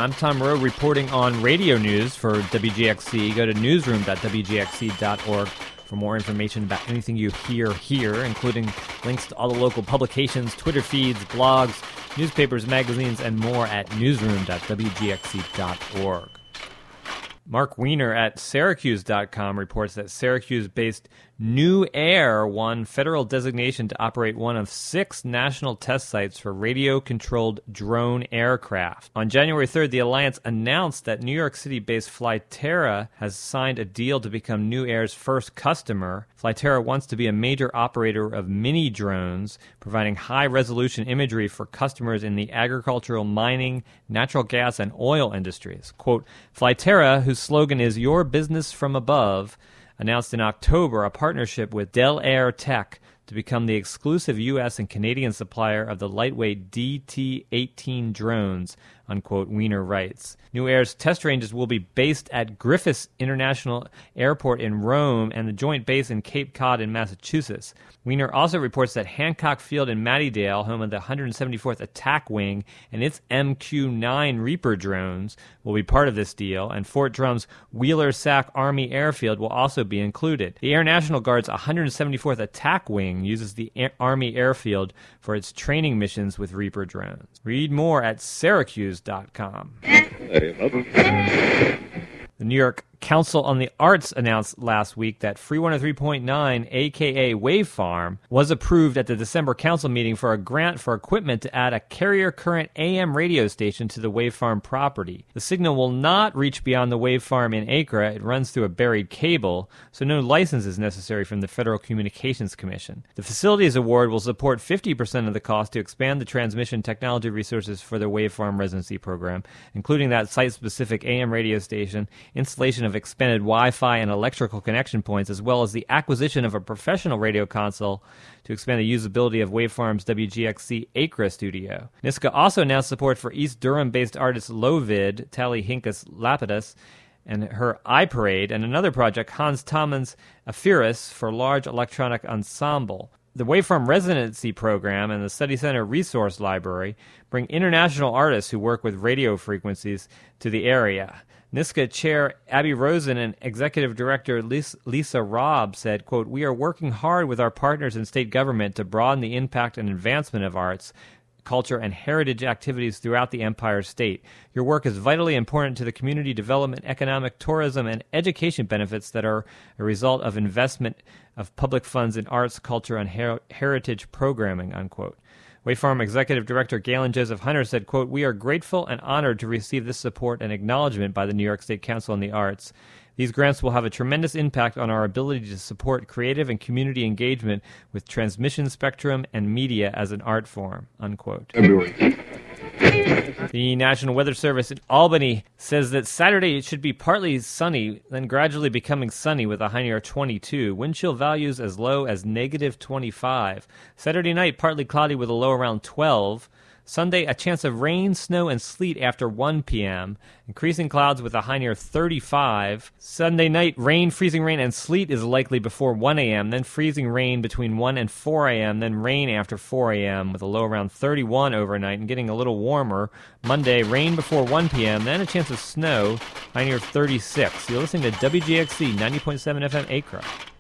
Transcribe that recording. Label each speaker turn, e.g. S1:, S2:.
S1: I'm Tom Rowe reporting on radio news for WGXC. Go to newsroom.wgxc.org for more information about anything you hear here, including links to all the local publications, Twitter feeds, blogs, newspapers, magazines, and more at newsroom.wgxc.org. Mark Weiner at Syracuse.com reports that Syracuse-based New Air won federal designation to operate one of 6 national test sites for radio-controlled drone aircraft. On January 3rd, the alliance announced that New York City-based Flyterra has signed a deal to become New Air's first customer. Flyterra wants to be a major operator of mini drones, providing high-resolution imagery for customers in the agricultural, mining, natural gas, and oil industries. Quote, Flyterra, whose slogan is "Your Business from Above," announced in October a partnership with Del Air Tech to become the exclusive U.S. and Canadian supplier of the lightweight DT-18 drones, unquote, Weiner writes. New Air's test ranges will be based at Griffiths International Airport in Rome and the Joint Base in Cape Cod in Massachusetts. Weiner also reports that Hancock Field in Mattydale, home of the 174th Attack Wing and its MQ-9 Reaper drones, will be part of this deal, and Fort Drum's Wheeler-Sac Army Airfield will also be included. The Air National Guard's 174th Attack Wing uses the Army Airfield for its training missions with Reaper drones. Read more at Syracuse.com. The New York Council on the Arts announced last week that Free 103.9, a.k.a. Wave Farm, was approved at the December council meeting for a grant for equipment to add a carrier current AM radio station to the Wave Farm property. The signal will not reach beyond the Wave Farm in Acre. It runs through a buried cable, so no license is necessary from the Federal Communications Commission. The facilities award will support 50% of the cost to expand the transmission technology resources for the Wave Farm residency program, including that site-specific AM radio station, installation of expanded Wi-Fi and electrical connection points, as well as the acquisition of a professional radio console to expand the usability of Wave Farm's WGXC Acre studio. NISCA also announced support for East Durham-based artist Lovid, Tally Hincus Lapidus, and her iParade, and another project, Hans Thoman's Apheris, for large electronic ensemble. The Waveform Residency Program and the Study Center Resource Library bring international artists who work with radio frequencies to the area. NISCA Chair Abby Rosen and Executive Director Lisa Robb said, quote, "We are working hard with our partners in state government to broaden the impact and advancement of arts, culture, and heritage activities throughout the Empire State. Your work is vitally important to the community development, economic, tourism, and education benefits that are a result of investment of public funds in arts, culture, and heritage programming," unquote. Waveform Executive Director Galen Joseph Hunter said, quote, "We are grateful and honored to receive this support and acknowledgement by the New York State Council on the Arts. These grants will have a tremendous impact on our ability to support creative and community engagement with transmission spectrum and media as an art form," unquote. The National Weather Service in Albany says that Saturday it should be partly sunny, then gradually becoming sunny with a high near 22. Wind chill values as low as negative 25. Saturday night, partly cloudy with a low around 12. Sunday, a chance of rain, snow, and sleet after 1 p.m. Increasing clouds with a high near 35. Sunday night, rain, freezing rain, and sleet is likely before 1 a.m., then freezing rain between 1 and 4 a.m., then rain after 4 a.m. with a low around 31 overnight and getting a little warmer. Monday, rain before 1 p.m., then a chance of snow, high near 36. You're listening to WGXC 90.7 FM Acre.